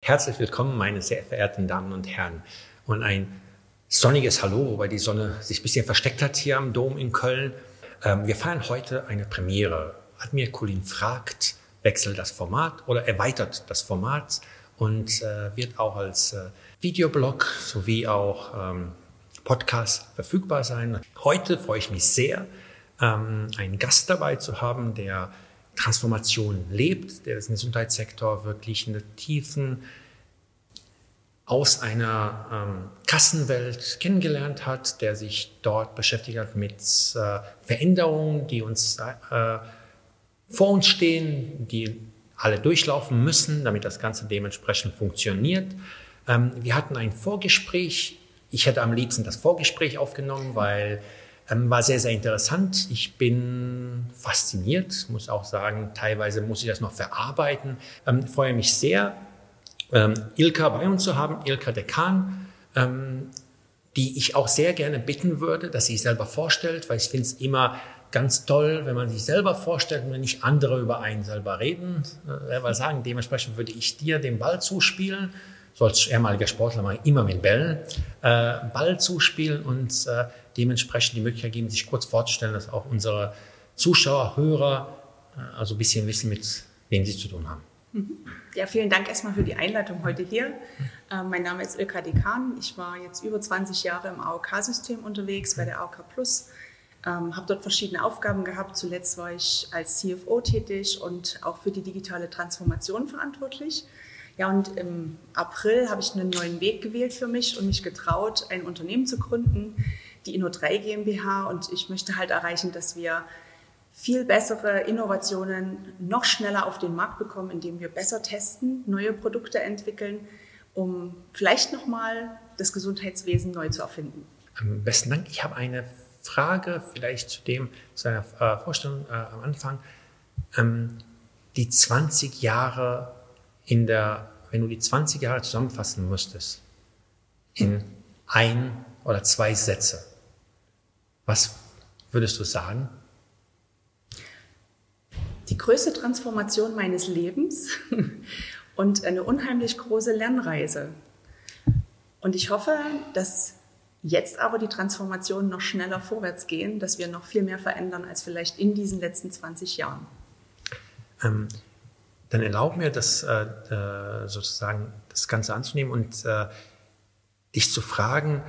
Herzlich willkommen, meine sehr verehrten Damen und Herren. Und ein sonniges Hallo, wobei die Sonne sich ein bisschen versteckt hat hier am Dom in Köln. Wir feiern heute eine Premiere. Admir Kulin fragt, wechselt das Format oder erweitert das Format und wird auch als Videoblog sowie auch Podcast verfügbar sein. Heute freue ich mich sehr, einen Gast dabei zu haben, der Transformation lebt, der den Gesundheitssektor wirklich in der Tiefen aus einer Kassenwelt kennengelernt hat, der sich dort beschäftigt hat mit Veränderungen, die uns vor uns stehen, die alle durchlaufen müssen, damit das Ganze dementsprechend funktioniert. Wir hatten ein Vorgespräch. Ich hätte am liebsten das Vorgespräch aufgenommen, weil war sehr, sehr interessant. Ich bin fasziniert, muss auch sagen, teilweise muss ich das noch verarbeiten. Freue mich sehr, Ilka bei uns zu haben, Ilka Dekan, die ich auch sehr gerne bitten würde, dass sie sich selber vorstellt, weil ich finde es immer ganz toll, wenn man sich selber vorstellt und wenn nicht andere über einen selber reden. Weil sagen, dementsprechend würde ich dir den Ball zuspielen, so als ehemaliger Sportler mache ich immer mit Bällen, Ball zuspielen und dementsprechend die Möglichkeit geben, sich kurz vorzustellen, dass auch unsere Zuschauer, Hörer also ein bisschen wissen, mit wem sie zu tun haben. Ja, vielen Dank erstmal für die Einladung heute hier. Mein Name ist Ilka Dekan. Ich war jetzt über 20 Jahre im AOK-System unterwegs, bei der AOK Plus. Habe dort verschiedene Aufgaben gehabt. Zuletzt war ich als CFO tätig und auch für die digitale Transformation verantwortlich. Ja, und im April habe ich einen neuen Weg gewählt für mich und mich getraut, ein Unternehmen zu gründen, die Inno3 GmbH. Und ich möchte halt erreichen, dass wir viel bessere Innovationen noch schneller auf den Markt bekommen, indem wir besser testen, neue Produkte entwickeln, um vielleicht nochmal das Gesundheitswesen neu zu erfinden. Besten Dank. Ich habe eine Frage vielleicht zu einer Vorstellung am Anfang. Die 20 Jahre wenn du die 20 Jahre zusammenfassen müsstest in 1 oder 2 Sätze, was würdest du sagen? Die größte Transformation meines Lebens und eine unheimlich große Lernreise. Und ich hoffe, dass jetzt aber die Transformationen noch schneller vorwärts gehen, dass wir noch viel mehr verändern als vielleicht in diesen letzten 20 Jahren. Dann erlaub mir, sozusagen das Ganze anzunehmen und dich zu fragen,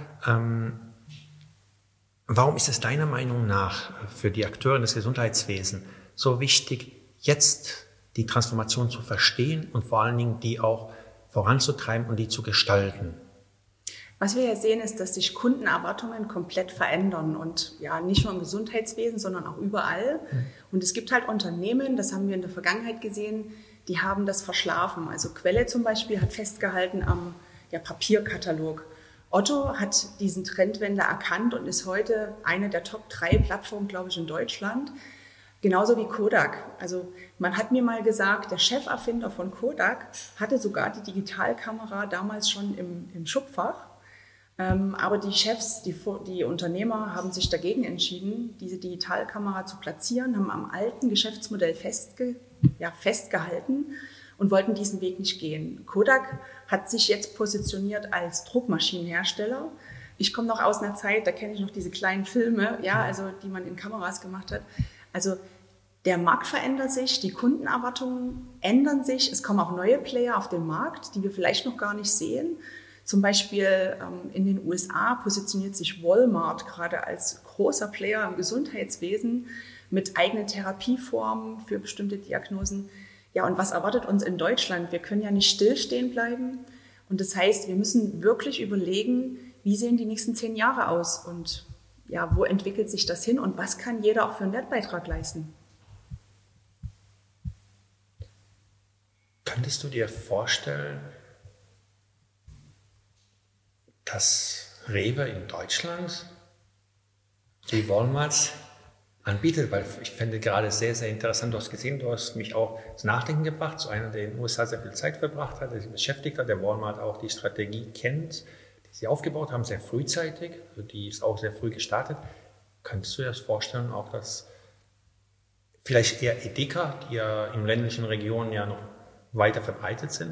warum ist es deiner Meinung nach für die Akteure des Gesundheitswesens so wichtig, jetzt die Transformation zu verstehen und vor allen Dingen die auch voranzutreiben und die zu gestalten? Was wir ja sehen, ist, dass sich Kundenerwartungen komplett verändern und ja, nicht nur im Gesundheitswesen, sondern auch überall. Und es gibt halt Unternehmen, das haben wir in der Vergangenheit gesehen, die haben das verschlafen. Also Quelle zum Beispiel hat festgehalten am Papierkatalog. Otto hat diesen Trendwende erkannt und ist heute eine der Top 3 Plattformen, glaube ich, in Deutschland. Genauso wie Kodak. Also man hat mir mal gesagt, der Cheferfinder von Kodak hatte sogar die Digitalkamera damals schon im Schubfach. Aber die Chefs, die Unternehmer haben sich dagegen entschieden, diese Digitalkamera zu platzieren, haben am alten Geschäftsmodell festgehalten und wollten diesen Weg nicht gehen. Kodak hat sich jetzt positioniert als Druckmaschinenhersteller. Ich komme noch aus einer Zeit, da kenne ich noch diese kleinen Filme, also die man in Kameras gemacht hat. Also der Markt verändert sich, die Kundenerwartungen ändern sich, es kommen auch neue Player auf den Markt, die wir vielleicht noch gar nicht sehen. Zum Beispiel in den USA positioniert sich Walmart gerade als großer Player im Gesundheitswesen mit eigenen Therapieformen für bestimmte Diagnosen. Ja, und was erwartet uns in Deutschland? Wir können ja nicht stillstehen bleiben. Und das heißt, wir müssen wirklich überlegen, wie sehen die nächsten 10 Jahre aus und ja, wo entwickelt sich das hin und was kann jeder auch für einen Wertbeitrag leisten? Könntest du dir vorstellen, dass Rewe in Deutschland die Walmart anbietet? Weil ich finde gerade sehr, sehr interessant, du hast gesehen, du hast mich auch ins Nachdenken gebracht, zu einer, der in den USA sehr viel Zeit verbracht hat, der sich beschäftigt hat, der Walmart auch die Strategie kennt, die sie aufgebaut haben, sehr frühzeitig, also die ist auch sehr früh gestartet. Könntest du dir das vorstellen, auch dass vielleicht eher Edeka, die ja in ländlichen Regionen ja noch weiter verbreitet sind,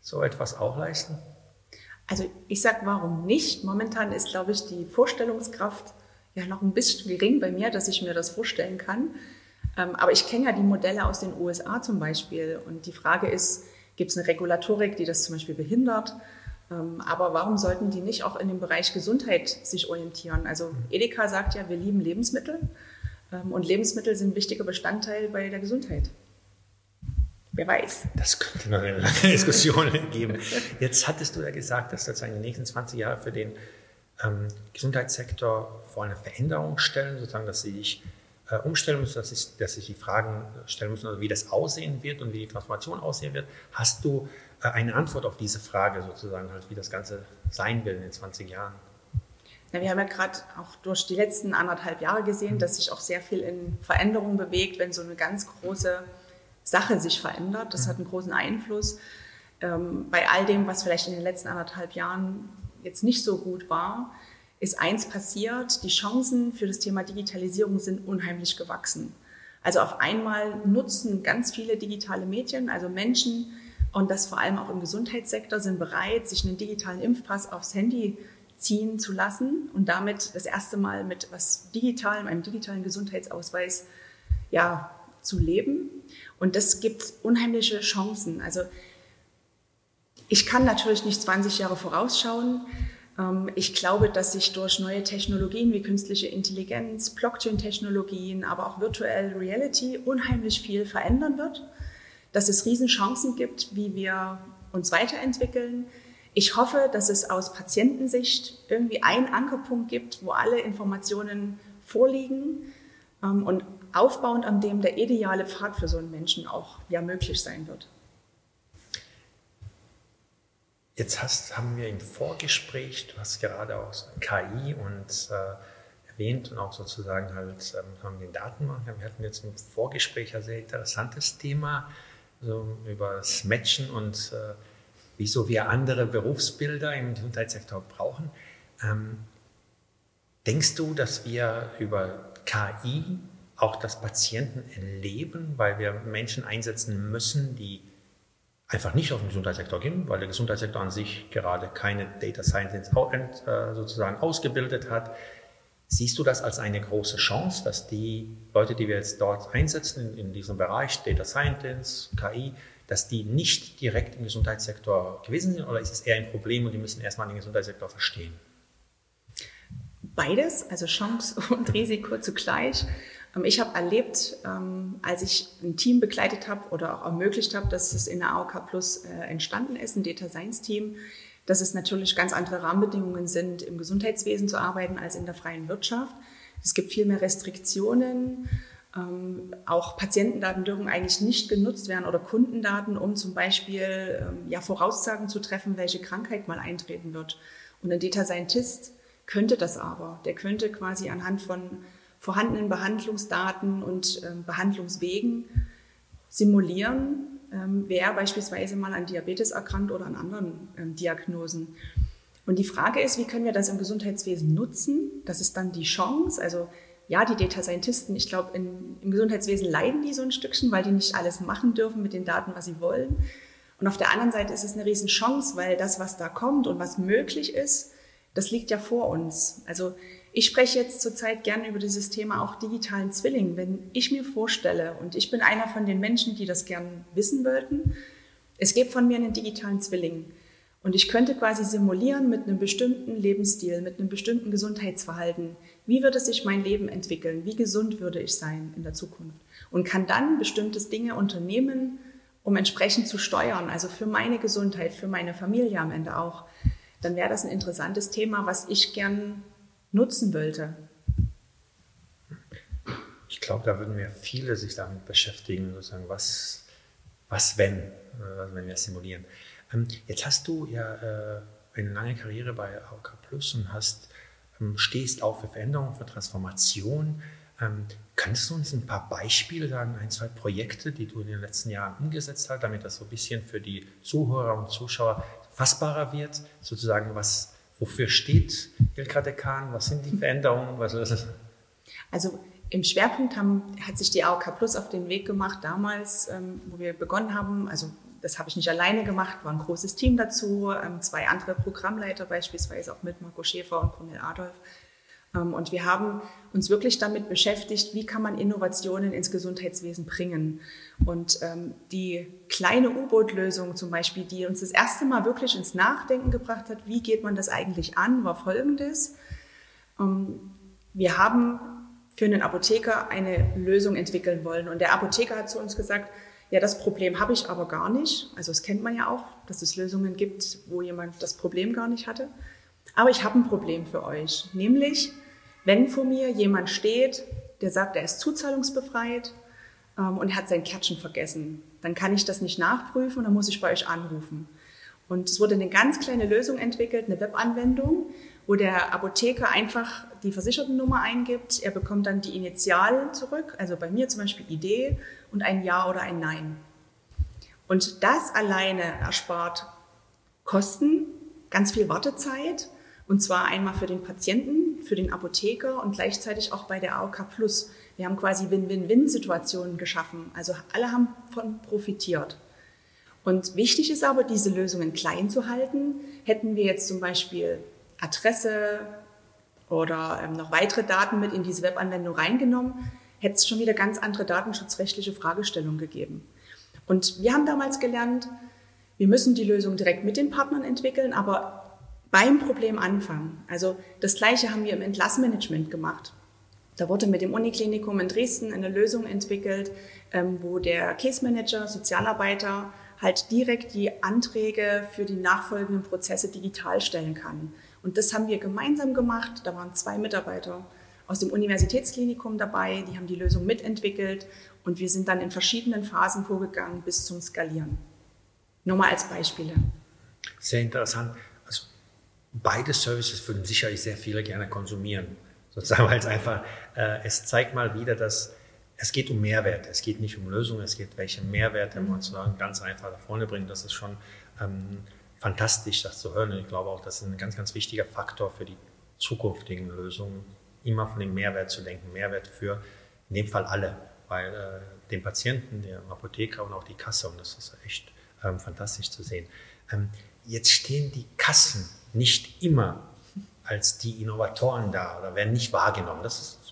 so etwas auch leisten? Also ich sage, warum nicht? Momentan ist, glaube ich, die Vorstellungskraft ja noch ein bisschen gering bei mir, dass ich mir das vorstellen kann. Aber ich kenne ja die Modelle aus den USA zum Beispiel. Und die Frage ist, gibt es eine Regulatorik, die das zum Beispiel behindert? Aber warum sollten die nicht auch in dem Bereich Gesundheit sich orientieren? Also Edeka sagt ja, wir lieben Lebensmittel. Und Lebensmittel sind ein wichtiger Bestandteil bei der Gesundheit. Wer weiß. Das könnte noch eine lange Diskussion geben. Jetzt hattest du ja gesagt, dass sozusagen in den nächsten 20 Jahren für den Gesundheitssektor vor eine Veränderung stellen, sozusagen, dass sie sich umstellen müssen, dass sich die Fragen stellen müssen, also wie das aussehen wird und wie die Transformation aussehen wird. Hast du eine Antwort auf diese Frage sozusagen, halt, wie das Ganze sein will in den 20 Jahren? Na, wir haben ja gerade auch durch die letzten 1,5 Jahre gesehen, dass sich auch sehr viel in Veränderungen bewegt, wenn so eine ganz große Sache sich verändert. Das hat einen großen Einfluss. Bei all dem, was vielleicht in den letzten 1,5 Jahren jetzt nicht so gut war, ist eins passiert: Die Chancen für das Thema Digitalisierung sind unheimlich gewachsen. Also auf einmal nutzen ganz viele digitale Medien, also Menschen, und das vor allem auch im Gesundheitssektor, sind bereit, sich einen digitalen Impfpass aufs Handy ziehen zu lassen und damit das erste Mal mit was Digitalem, einem digitalen Gesundheitsausweis, ja, zu leben. Und das gibt unheimliche Chancen. Also ich kann natürlich nicht 20 Jahre vorausschauen. Ich glaube, dass sich durch neue Technologien wie künstliche Intelligenz, Blockchain-Technologien, aber auch Virtual Reality unheimlich viel verändern wird. Dass es Riesenchancen gibt, wie wir uns weiterentwickeln. Ich hoffe, dass es aus Patientensicht irgendwie einen Ankerpunkt gibt, wo alle Informationen vorliegen und aufbauend an dem der ideale Pfad für so einen Menschen auch ja möglich sein wird. Jetzt haben wir im Vorgespräch, du hast gerade auch KI und erwähnt und auch sozusagen halt haben den Datenbank. Wir hatten jetzt im Vorgespräch ein sehr interessantes Thema, so über das Matchen und wieso wir andere Berufsbilder im Gesundheitssektor brauchen. Denkst du, dass wir über KI auch das Patienten erleben, weil wir Menschen einsetzen müssen, die einfach nicht auf den Gesundheitssektor gehen, weil der Gesundheitssektor an sich gerade keine Data Scientists sozusagen ausgebildet hat? Siehst du das als eine große Chance, dass die Leute, die wir jetzt dort einsetzen in diesem Bereich, Data Scientists, KI, dass die nicht direkt im Gesundheitssektor gewesen sind, oder ist es eher ein Problem und die müssen erstmal den Gesundheitssektor verstehen? Beides, also Chance und Risiko zugleich. Ich habe erlebt, als ich ein Team begleitet habe oder auch ermöglicht habe, dass es in der AOK Plus entstanden ist, ein Data Science Team, dass es natürlich ganz andere Rahmenbedingungen sind, im Gesundheitswesen zu arbeiten als in der freien Wirtschaft. Es gibt viel mehr Restriktionen. Auch Patientendaten dürfen eigentlich nicht genutzt werden oder Kundendaten, um zum Beispiel Voraussagen zu treffen, welche Krankheit mal eintreten wird. Und ein Data Scientist könnte das aber. Der könnte quasi anhand von vorhandenen Behandlungsdaten und Behandlungswegen simulieren, wer beispielsweise mal an Diabetes erkrankt oder an anderen Diagnosen. Und die Frage ist, wie können wir das im Gesundheitswesen nutzen? Das ist dann die Chance. Also ja, die Data Scientisten, ich glaube, im Gesundheitswesen leiden die so ein Stückchen, weil die nicht alles machen dürfen mit den Daten, was sie wollen. Und auf der anderen Seite ist es eine Riesenchance, weil das, was da kommt und was möglich ist, das liegt ja vor uns. Also ich spreche jetzt zurzeit gerne über dieses Thema auch digitalen Zwilling. Wenn ich mir vorstelle, und ich bin einer von den Menschen, die das gern wissen wollten, es gibt von mir einen digitalen Zwilling. Und ich könnte quasi simulieren mit einem bestimmten Lebensstil, mit einem bestimmten Gesundheitsverhalten. Wie würde sich mein Leben entwickeln? Wie gesund würde ich sein in der Zukunft? Und kann dann bestimmte Dinge unternehmen, um entsprechend zu steuern, also für meine Gesundheit, für meine Familie am Ende auch. Dann wäre das ein interessantes Thema, was ich gern nutzen wollte. Ich glaube, da würden wir viele sich damit beschäftigen, sozusagen, was wenn wir simulieren. Jetzt hast du ja eine lange Karriere bei AOK Plus und stehst auch für Veränderung, für Transformation. Kannst du uns ein paar Beispiele sagen, 1, 2 Projekte, die du in den letzten Jahren umgesetzt hast, damit das so ein bisschen für die Zuhörer und Zuschauer fassbarer wird, sozusagen, wofür steht Ilka Dekan, was sind die Veränderungen, was ist es? Also im Schwerpunkt hat sich die AOK Plus auf den Weg gemacht, damals, wo wir begonnen haben, also das habe ich nicht alleine gemacht, war ein großes Team dazu, 2 andere Programmleiter beispielsweise auch mit Marco Schäfer und Cornel Adolf. Und wir haben uns wirklich damit beschäftigt, wie kann man Innovationen ins Gesundheitswesen bringen. Und die kleine U-Boot-Lösung zum Beispiel, die uns das erste Mal wirklich ins Nachdenken gebracht hat, wie geht man das eigentlich an, war folgendes. Wir haben für einen Apotheker eine Lösung entwickeln wollen. Und der Apotheker hat zu uns gesagt, ja, das Problem habe ich aber gar nicht. Also das kennt man ja auch, dass es Lösungen gibt, wo jemand das Problem gar nicht hatte. Aber ich habe ein Problem für euch, nämlich wenn vor mir jemand steht, der sagt, er ist zuzahlungsbefreit und er hat sein Kärtchen vergessen, dann kann ich das nicht nachprüfen und dann muss ich bei euch anrufen. Und es wurde eine ganz kleine Lösung entwickelt, eine Webanwendung, wo der Apotheker einfach die Versichertennummer eingibt. Er bekommt dann die Initialen zurück, also bei mir zum Beispiel ID und ein Ja oder ein Nein. Und das alleine erspart Kosten, ganz viel Wartezeit, und zwar einmal für den Patienten, für den Apotheker und gleichzeitig auch bei der AOK Plus. Wir haben quasi Win-Win-Win-Situationen geschaffen. Also alle haben davon profitiert. Und wichtig ist aber, diese Lösungen klein zu halten. Hätten wir jetzt zum Beispiel Adresse oder noch weitere Daten mit in diese Webanwendung reingenommen, hätte es schon wieder ganz andere datenschutzrechtliche Fragestellungen gegeben. Und wir haben damals gelernt, wir müssen die Lösung direkt mit den Partnern entwickeln, aber beim Problem anfangen. Also das Gleiche haben wir im Entlassmanagement gemacht. Da wurde mit dem Uniklinikum in Dresden eine Lösung entwickelt, wo der Case Manager, Sozialarbeiter halt direkt die Anträge für die nachfolgenden Prozesse digital stellen kann. Und das haben wir gemeinsam gemacht. Da waren 2 Mitarbeiter aus dem Universitätsklinikum dabei, die haben die Lösung mitentwickelt und wir sind dann in verschiedenen Phasen vorgegangen bis zum Skalieren. Nur mal als Beispiele. Sehr interessant. Also beide Services würden sicherlich sehr viele gerne konsumieren. Sozusagen, weil es einfach, es zeigt mal wieder, dass es geht um Mehrwert. Es geht nicht um Lösungen, es geht, welche Mehrwerte man sozusagen ganz einfach nach vorne bringt. Das ist schon fantastisch, das zu hören. Und ich glaube auch, das ist ein ganz, ganz wichtiger Faktor für die zukünftigen Lösungen, immer von dem Mehrwert zu denken. Mehrwert für in dem Fall alle, weil den Patienten, den Apotheker und auch die Kasse, und das ist echt fantastisch zu sehen. Jetzt stehen die Kassen nicht immer als die Innovatoren da oder werden nicht wahrgenommen.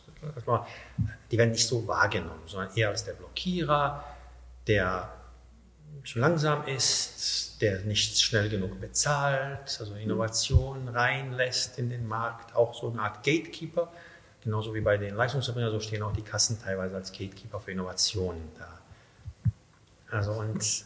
Die werden nicht so wahrgenommen, sondern eher als der Blockierer, der zu langsam ist, der nicht schnell genug bezahlt, also Innovation reinlässt in den Markt, auch so eine Art Gatekeeper. Genauso wie bei den Leistungserbringern, so stehen auch die Kassen teilweise als Gatekeeper für Innovationen da. Also und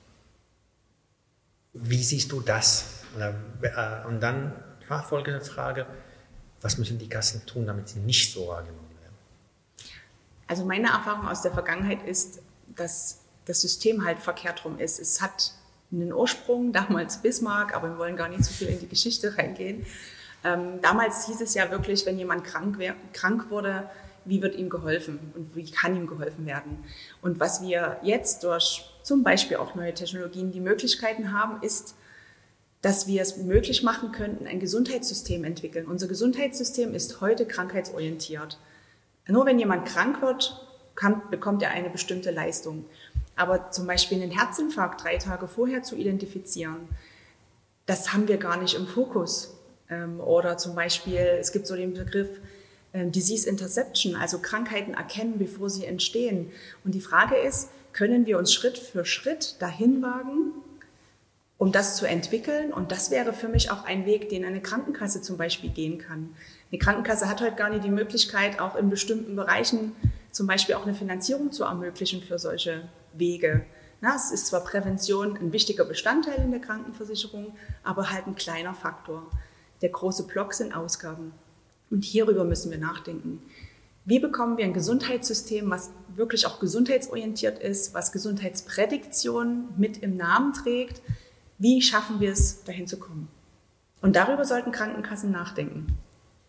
wie siehst du das? Und dann nachfolgende Frage, was müssen die Kassen tun, damit sie nicht so wahrgenommen werden? Also meine Erfahrung aus der Vergangenheit ist, dass das System halt verkehrt rum ist. Es hat einen Ursprung, damals Bismarck, aber wir wollen gar nicht so viel in die Geschichte reingehen. Damals hieß es ja wirklich, wenn jemand krank wurde, wie wird ihm geholfen und wie kann ihm geholfen werden? Und was wir jetzt durch zum Beispiel auch neue Technologien die Möglichkeiten haben, ist, dass wir es möglich machen könnten, ein Gesundheitssystem entwickeln. Unser Gesundheitssystem ist heute krankheitsorientiert. Nur wenn jemand krank wird, bekommt er eine bestimmte Leistung. Aber zum Beispiel einen Herzinfarkt 3 Tage vorher zu identifizieren, das haben wir gar nicht im Fokus. Oder zum Beispiel, es gibt so den Begriff Disease Interception, also Krankheiten erkennen, bevor sie entstehen. Und die Frage ist, können wir uns Schritt für Schritt dahin wagen, um das zu entwickeln? Und das wäre für mich auch ein Weg, den eine Krankenkasse zum Beispiel gehen kann. Eine Krankenkasse hat heute gar nicht die Möglichkeit, auch in bestimmten Bereichen zum Beispiel auch eine Finanzierung zu ermöglichen für solche Wege. Na, es ist zwar Prävention ein wichtiger Bestandteil in der Krankenversicherung, aber halt ein kleiner Faktor. Der große Block sind Ausgaben. Und hierüber müssen wir nachdenken. Wie bekommen wir ein Gesundheitssystem, was wirklich auch gesundheitsorientiert ist, was Gesundheitsprädiktion mit im Namen trägt? Wie schaffen wir es, dahin zu kommen? Und darüber sollten Krankenkassen nachdenken.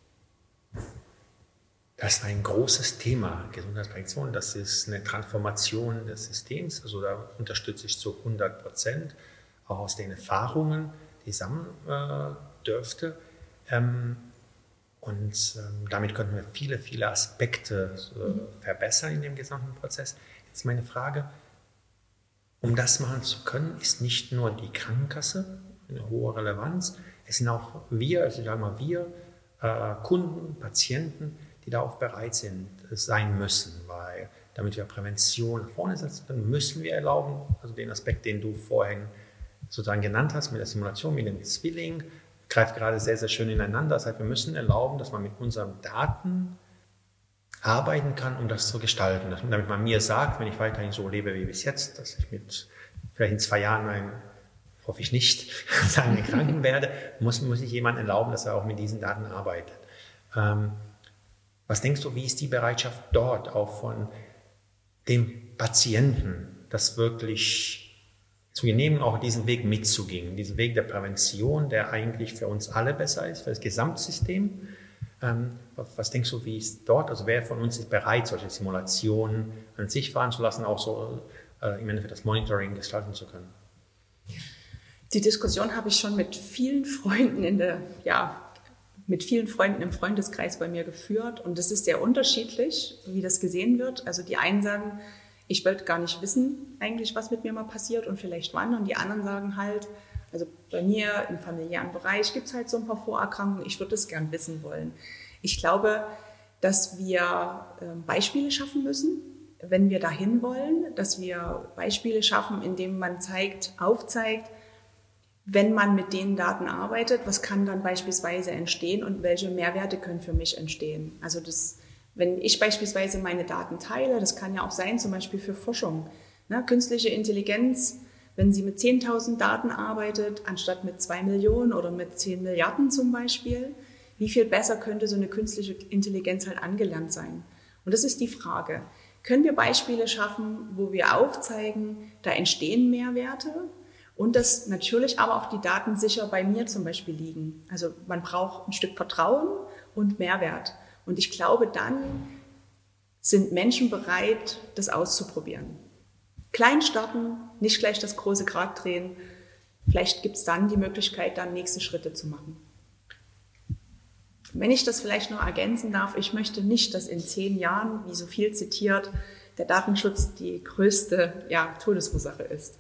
Das ist ein großes Thema, Gesundheitsprädiktion. Das ist eine Transformation des Systems. Also da unterstütze ich zu 100%, auch aus den Erfahrungen, die ich sammeln dürfte. Und damit könnten wir viele, viele Aspekte verbessern in dem gesamten Prozess. Jetzt meine Frage, Um das machen zu können, ist nicht nur die Krankenkasse eine hohe Relevanz, es sind auch wir, also ich sage mal wir, Kunden, Patienten, die darauf bereit sind, sein müssen, weil damit wir Prävention nach vorne setzen können, müssen wir erlauben, also den Aspekt, den du vorhin sozusagen genannt hast, mit der Simulation, mit dem Zwilling, greift gerade sehr, sehr schön ineinander. Das heißt, wir müssen erlauben, dass man mit unseren Daten arbeiten kann, um das zu gestalten. Damit man mir sagt, wenn ich weiterhin so lebe wie bis jetzt, dass ich mit vielleicht in 2 Jahren hoffe ich nicht, sagen erkranken werde, muss ich jemand erlauben, dass er auch mit diesen Daten arbeitet. Was denkst du, wie ist die Bereitschaft dort auch von dem Patienten, das wirklich zu nehmen, auch diesen Weg mitzugehen, diesen Weg der Prävention, der eigentlich für uns alle besser ist, für das Gesamtsystem? Was denkst du, wie ist dort, also wer von uns ist bereit, solche Simulationen an sich fahren zu lassen, auch so im Endeffekt das Monitoring gestalten zu können? Die Diskussion habe ich schon mit vielen Freunden im Freundeskreis bei mir geführt und es ist sehr unterschiedlich, wie das gesehen wird. Also die einen sagen, ich wollte gar nicht wissen eigentlich, was mit mir mal passiert und vielleicht wann, und die anderen sagen halt, also bei mir im familiären Bereich gibt es halt so ein paar Vorerkrankungen, ich würde es gern wissen wollen. Ich glaube, dass wir Beispiele schaffen müssen, wenn wir dahin wollen, dass wir Beispiele schaffen, indem man aufzeigt, wenn man mit den Daten arbeitet, was kann dann beispielsweise entstehen und welche Mehrwerte können für mich entstehen. Also wenn ich beispielsweise meine Daten teile, das kann ja auch sein, zum Beispiel für Forschung. Ne? Künstliche Intelligenz, wenn sie mit 10.000 Daten arbeitet, anstatt mit 2 Millionen oder mit 10 Milliarden zum Beispiel, wie viel besser könnte so eine künstliche Intelligenz halt angelernt sein? Und das ist die Frage. Können wir Beispiele schaffen, wo wir aufzeigen, da entstehen Mehrwerte? Und dass natürlich aber auch die Daten sicher bei mir zum Beispiel liegen. Also man braucht ein Stück Vertrauen und Mehrwert. Und ich glaube, dann sind Menschen bereit, das auszuprobieren. Klein starten, nicht gleich das große Rad drehen. Vielleicht gibt es dann die Möglichkeit, dann nächste Schritte zu machen. Wenn ich das vielleicht noch ergänzen darf, ich möchte nicht, dass in 10 Jahren, wie so viel zitiert, der Datenschutz die größte Todesursache ist.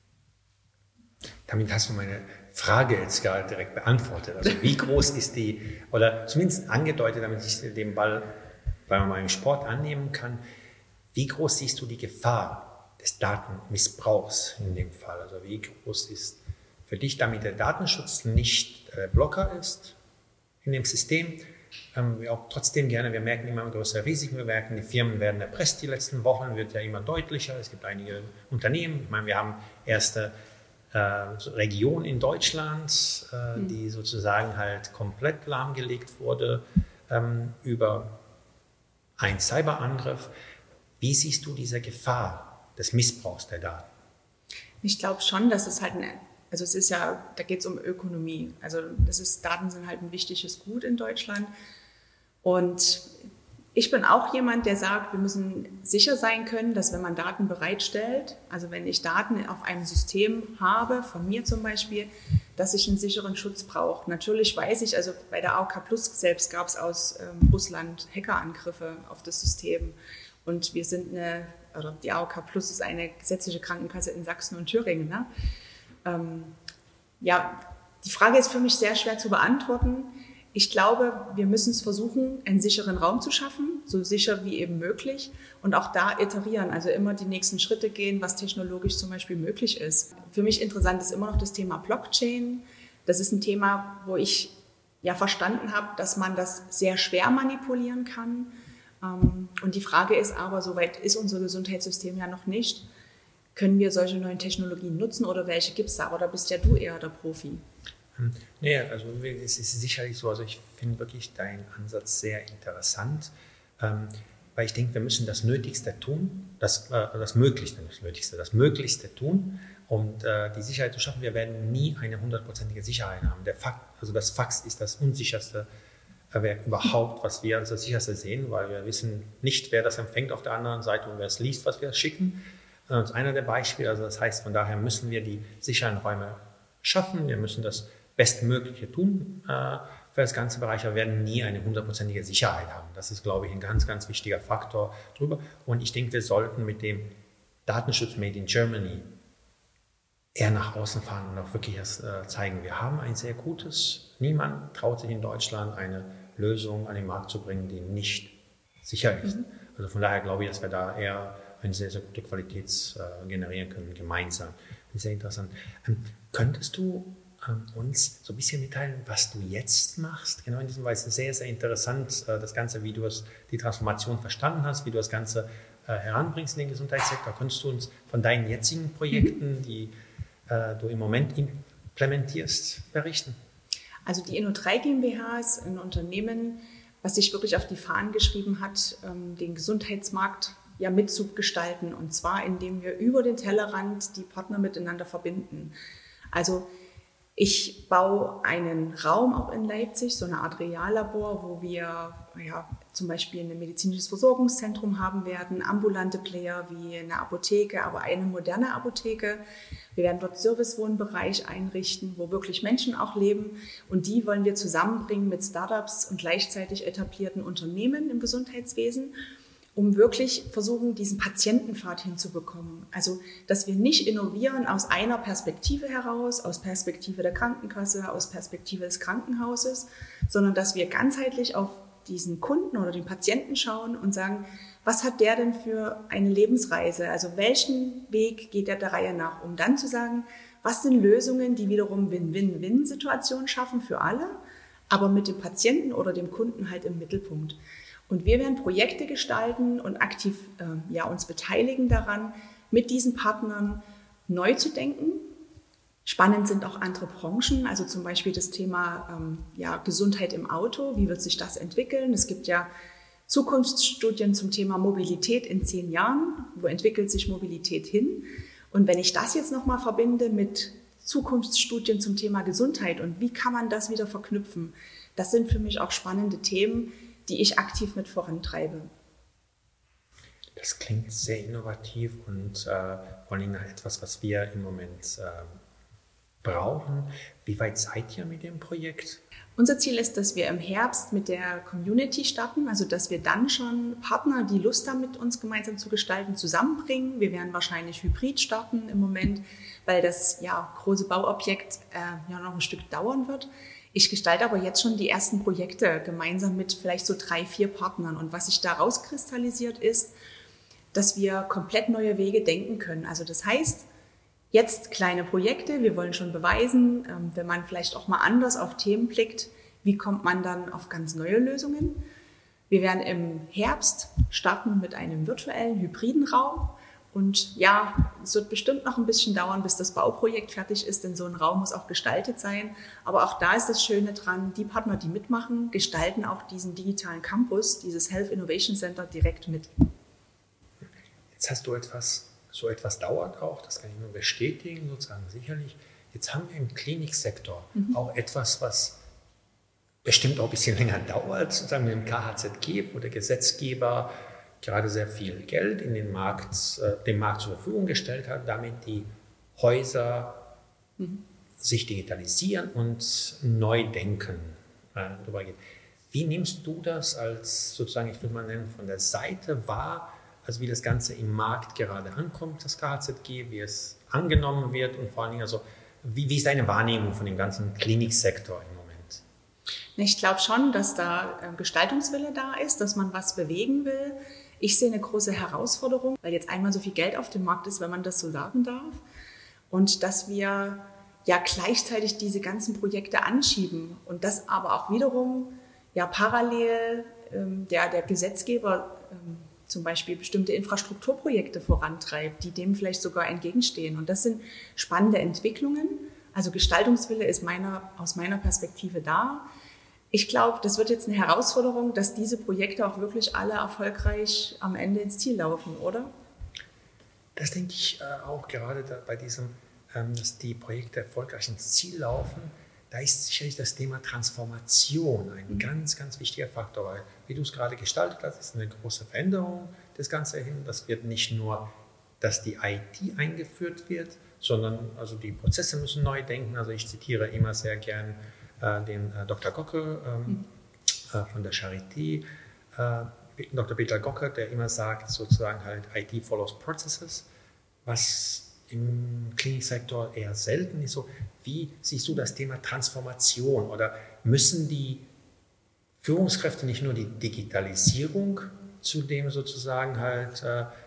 Damit hast du meine Frage jetzt gerade direkt beantwortet. Also wie groß ist oder zumindest angedeutet, damit ich den Ball bei meinem Sport annehmen kann, wie groß siehst du die Gefahr des Datenmissbrauchs in dem Fall? Also wie groß ist für dich, damit der Datenschutz nicht Blocker ist in dem System? Wir auch trotzdem gerne, wir merken immer größere Risiken, wir merken, die Firmen werden erpresst die letzten Wochen, wird ja immer deutlicher. Es gibt einige Unternehmen, ich meine, wir haben erste Region in Deutschland, die sozusagen halt komplett lahmgelegt wurde über einen Cyberangriff. Wie siehst du diese Gefahr des Missbrauchs der Daten? Ich glaube schon, dass es halt es ist ja, da geht es um Ökonomie. Also Daten sind halt ein wichtiges Gut in Deutschland. Und ich bin auch jemand, der sagt, wir müssen sicher sein können, dass wenn man Daten bereitstellt, also wenn ich Daten auf einem System habe, von mir zum Beispiel, dass ich einen sicheren Schutz brauche. Natürlich weiß ich, also bei der AOK Plus selbst gab es aus Russland Hackerangriffe auf das System. Und die AOK Plus ist eine gesetzliche Krankenkasse in Sachsen und Thüringen. Ne? Die Frage ist für mich sehr schwer zu beantworten. Ich glaube, wir müssen es versuchen, einen sicheren Raum zu schaffen, so sicher wie eben möglich, und auch da iterieren, also immer die nächsten Schritte gehen, was technologisch zum Beispiel möglich ist. Für mich interessant ist immer noch das Thema Blockchain. Das ist ein Thema, wo ich ja verstanden habe, dass man das sehr schwer manipulieren kann. Und die Frage ist aber, soweit ist unser Gesundheitssystem ja noch nicht, können wir solche neuen Technologien nutzen oder welche gibt es da? Aber da bist ja du eher der Profi. Nee, also es ist sicherlich so, also ich finde wirklich deinen Ansatz sehr interessant, weil ich denke, wir müssen das Nötigste tun, das Möglichste tun, um die Sicherheit zu schaffen. Wir werden nie eine 100%ige Sicherheit haben. Das Fax ist das unsicherste überhaupt, was wir als das sicherste sehen, weil wir wissen nicht, wer das empfängt auf der anderen Seite und wer es liest, was wir schicken. Das ist einer der Beispiele, also das heißt, von daher müssen wir die sicheren Räume schaffen, wir müssen das Bestmögliche tun für das ganze Bereich, aber wir werden nie eine 100%ige Sicherheit haben. Das ist, glaube ich, ein ganz, ganz wichtiger Faktor drüber. Und ich denke, wir sollten mit dem Datenschutz Made in Germany eher nach außen fahren und auch wirklich zeigen, wir haben ein sehr gutes, niemand traut sich in Deutschland eine Lösung an den Markt zu bringen, die nicht sicher ist. Also von daher glaube ich, dass wir da eher eine sehr, sehr gute Qualität generieren können, gemeinsam. Das ist sehr interessant. Könntest du uns so ein bisschen mitteilen, was du jetzt machst? Genau in diesem Weise sehr, sehr interessant, das Ganze, wie du die Transformation verstanden hast, wie du das Ganze heranbringst in den Gesundheitssektor. Könntest du uns von deinen jetzigen Projekten, die du im Moment implementierst, berichten? Also die Inno3 GmbH ist ein Unternehmen, was sich wirklich auf die Fahnen geschrieben hat, den Gesundheitsmarkt mitzugestalten. Und zwar, indem wir über den Tellerrand die Partner miteinander verbinden. Also ich baue einen Raum auch in Leipzig, so eine Art Reallabor, wo wir zum Beispiel ein medizinisches Versorgungszentrum haben werden, ambulante Player wie eine Apotheke, aber eine moderne Apotheke. Wir werden dort Servicewohnbereich einrichten, wo wirklich Menschen auch leben. Und die wollen wir zusammenbringen mit Startups und gleichzeitig etablierten Unternehmen im Gesundheitswesen, um wirklich versuchen, diesen Patientenpfad hinzubekommen. Also, dass wir nicht innovieren aus einer Perspektive heraus, aus Perspektive der Krankenkasse, aus Perspektive des Krankenhauses, sondern dass wir ganzheitlich auf diesen Kunden oder den Patienten schauen und sagen, was hat der denn für eine Lebensreise? Also welchen Weg geht er der Reihe nach? Um dann zu sagen, was sind Lösungen, die wiederum Win-Win-Win-Situationen schaffen für alle, aber mit dem Patienten oder dem Kunden halt im Mittelpunkt. Und wir werden Projekte gestalten und aktiv uns beteiligen daran, mit diesen Partnern neu zu denken. Spannend sind auch andere Branchen, also zum Beispiel das Thema Gesundheit im Auto. Wie wird sich das entwickeln? Es gibt ja Zukunftsstudien zum Thema Mobilität in 10 Jahren. Wo entwickelt sich Mobilität hin? Und wenn ich das jetzt nochmal verbinde mit Zukunftsstudien zum Thema Gesundheit und wie kann man das wieder verknüpfen? Das sind für mich auch spannende Themen, die ich aktiv mit vorantreibe. Das klingt sehr innovativ und vor allem nach etwas, was wir im Moment brauchen. Wie weit seid ihr mit dem Projekt? Unser Ziel ist, dass wir im Herbst mit der Community starten, also dass wir dann schon Partner, die Lust haben, mit uns gemeinsam zu gestalten, zusammenbringen. Wir werden wahrscheinlich hybrid starten im Moment, weil das große Bauobjekt noch ein Stück dauern wird. Ich gestalte aber jetzt schon die ersten Projekte gemeinsam mit vielleicht so 3, 4 Partnern. Und was sich da rauskristallisiert ist, dass wir komplett neue Wege denken können. Also das heißt, jetzt kleine Projekte, wir wollen schon beweisen, wenn man vielleicht auch mal anders auf Themen blickt, wie kommt man dann auf ganz neue Lösungen. Wir werden im Herbst starten mit einem virtuellen, hybriden Raum. Und es wird bestimmt noch ein bisschen dauern, bis das Bauprojekt fertig ist, denn so ein Raum muss auch gestaltet sein. Aber auch da ist das Schöne dran, die Partner, die mitmachen, gestalten auch diesen digitalen Campus, dieses Health Innovation Center direkt mit. Jetzt hast du so etwas dauert auch, das kann ich nur bestätigen, sozusagen sicherlich. Jetzt haben wir im Kliniksektor auch etwas, was bestimmt auch ein bisschen länger dauert, sozusagen mit dem KHZG, wo der Gesetzgeber gerade sehr viel Geld in dem Markt zur Verfügung gestellt hat, damit die Häuser sich digitalisieren und neu denken. Wie nimmst du das als sozusagen, ich würde mal nennen, von der Seite wahr, also wie das Ganze im Markt gerade ankommt, das KHZG, wie es angenommen wird und vor allen Dingen, also wie ist deine Wahrnehmung von dem ganzen Kliniksektor im Moment? Ich glaube schon, dass da Gestaltungswille da ist, dass man was bewegen will. Ich sehe eine große Herausforderung, weil jetzt einmal so viel Geld auf dem Markt ist, wenn man das so sagen darf. Und dass wir gleichzeitig diese ganzen Projekte anschieben und das aber auch wiederum parallel der Gesetzgeber zum Beispiel bestimmte Infrastrukturprojekte vorantreibt, die dem vielleicht sogar entgegenstehen. Und das sind spannende Entwicklungen. Also Gestaltungswille ist aus meiner Perspektive da. Ich glaube, das wird jetzt eine Herausforderung, dass diese Projekte auch wirklich alle erfolgreich am Ende ins Ziel laufen, oder? Das denke ich auch gerade bei diesem, dass die Projekte erfolgreich ins Ziel laufen. Da ist sicherlich das Thema Transformation ein ganz, ganz wichtiger Faktor, weil, wie du es gerade gestaltet hast, ist eine große Veränderung des Ganzen hin. Das wird nicht nur, dass die IT eingeführt wird, sondern also die Prozesse müssen neu denken. Also ich zitiere immer sehr gern den Dr. Gocke von der Charité, Dr. Peter Gocke, der immer sagt, sozusagen halt IT follows processes, was im Kliniksektor eher selten ist. So, wie siehst du das Thema Transformation? Oder müssen die Führungskräfte nicht nur die Digitalisierung zu dem sozusagen halt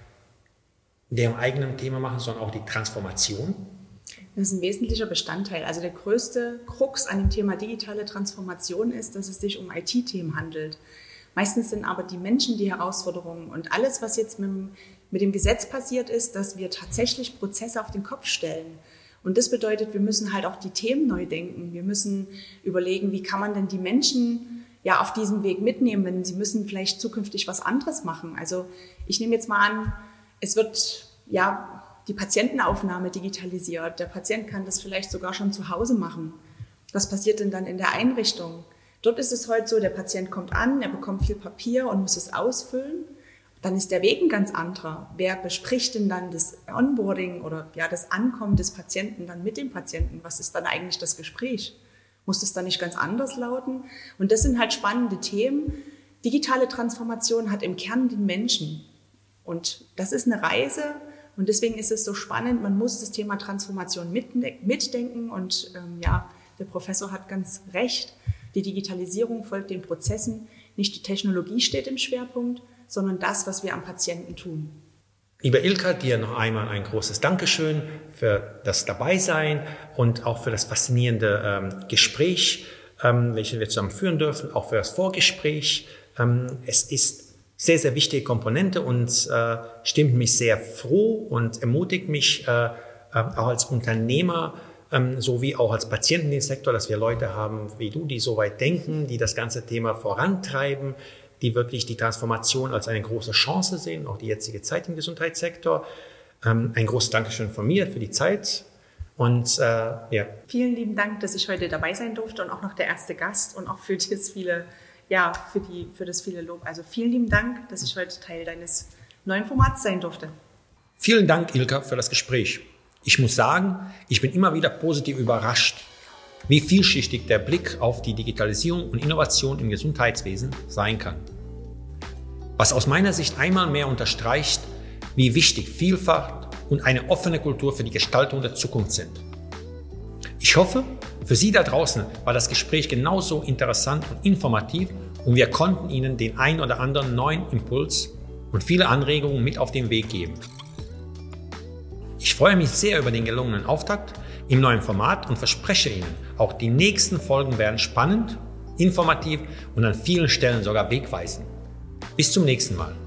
deren eigenen Thema machen, sondern auch die Transformation? Das ist ein wesentlicher Bestandteil. Also der größte Krux an dem Thema digitale Transformation ist, dass es sich um IT-Themen handelt. Meistens sind aber die Menschen die Herausforderungen und alles, was jetzt mit dem Gesetz passiert ist, dass wir tatsächlich Prozesse auf den Kopf stellen. Und das bedeutet, wir müssen halt auch die Themen neu denken. Wir müssen überlegen, wie kann man denn die Menschen ja auf diesem Weg mitnehmen, wenn sie müssen vielleicht zukünftig was anderes machen. Also ich nehme jetzt mal an, es wird ja die Patientenaufnahme digitalisiert. Der Patient kann das vielleicht sogar schon zu Hause machen. Was passiert denn dann in der Einrichtung? Dort ist es heute so, der Patient kommt an, er bekommt viel Papier und muss es ausfüllen. Dann ist der Weg ein ganz anderer. Wer bespricht denn dann das Onboarding oder ja, das Ankommen des Patienten dann mit dem Patienten? Was ist dann eigentlich das Gespräch? Muss das dann nicht ganz anders lauten? Und das sind halt spannende Themen. Digitale Transformation hat im Kern den Menschen. Und das ist eine Reise. Und deswegen ist es so spannend. Man muss das Thema Transformation mitdenken. Und ja, der Professor hat ganz recht. Die Digitalisierung folgt den Prozessen. Nicht die Technologie steht im Schwerpunkt, sondern das, was wir am Patienten tun. Liebe Ilka, dir noch einmal ein großes Dankeschön für das Dabeisein und auch für das faszinierende Gespräch, welches wir zusammen führen dürfen, auch für das Vorgespräch. Es ist sehr, sehr wichtige Komponente und stimmt mich sehr froh und ermutigt mich auch als Unternehmer, sowie auch als Patientendienstsektor, dass wir Leute haben wie du, die so weit denken, die das ganze Thema vorantreiben, die wirklich die Transformation als eine große Chance sehen, auch die jetzige Zeit im Gesundheitssektor. Ein großes Dankeschön von mir für die Zeit. Und ja. Vielen lieben Dank, dass ich heute dabei sein durfte und auch noch der erste Gast und auch für das viele, ja, für das viele Lob. Also vielen lieben Dank, dass ich heute Teil deines neuen Formats sein durfte. Vielen Dank, Ilka, für das Gespräch. Ich muss sagen, ich bin immer wieder positiv überrascht, wie vielschichtig der Blick auf die Digitalisierung und Innovation im Gesundheitswesen sein kann. Was aus meiner Sicht einmal mehr unterstreicht, wie wichtig Vielfalt und eine offene Kultur für die Gestaltung der Zukunft sind. Ich hoffe, für Sie da draußen war das Gespräch genauso interessant und informativ und wir konnten Ihnen den ein oder anderen neuen Impuls und viele Anregungen mit auf den Weg geben. Ich freue mich sehr über den gelungenen Auftakt im neuen Format und verspreche Ihnen, auch die nächsten Folgen werden spannend, informativ und an vielen Stellen sogar wegweisend. Bis zum nächsten Mal.